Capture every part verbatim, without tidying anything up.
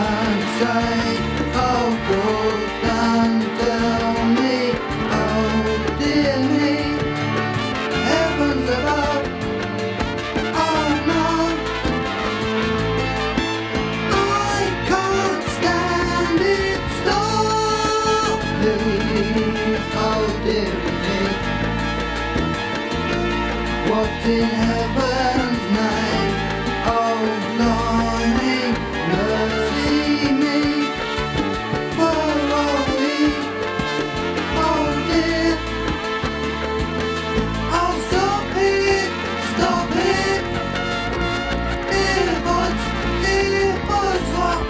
and say, oh, good, and tell me, oh, dear me, heavens above, oh no, I can't stand it, stop, please, oh, dear me, what in heaven's name, oh, blimey, mercy me, where are we, oh dear, oh stop it, stop it, earbuds, earbuds, what,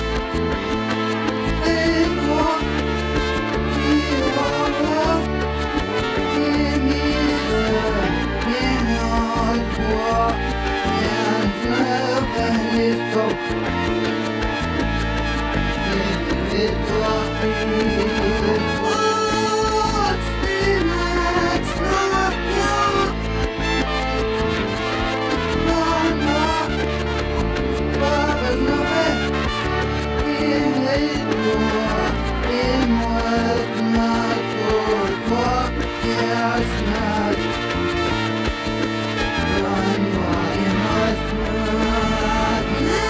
ear what, ear what, what, hear me sir, hear not what, and never is broke. It was what's the next love your one more but there's nothing in it more in was not good what yes not run why must not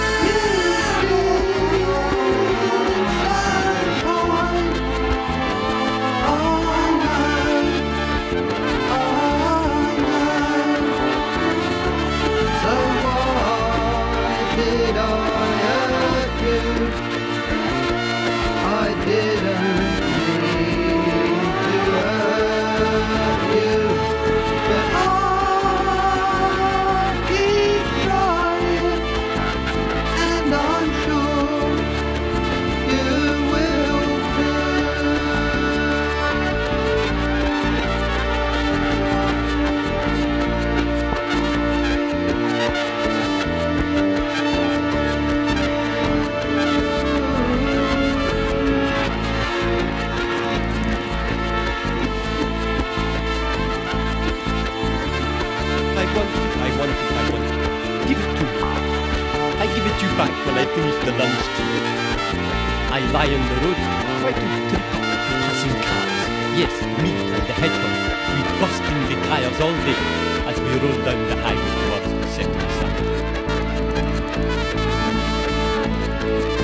I want it, I want it, I want it. Give it to me. I give it to you back when I finish the lunch tea. I lie on the road, try to trip up the passing cars. Yes, me and the hedgehog, we busting the tires all day as we roll down the highway towards the setting sun.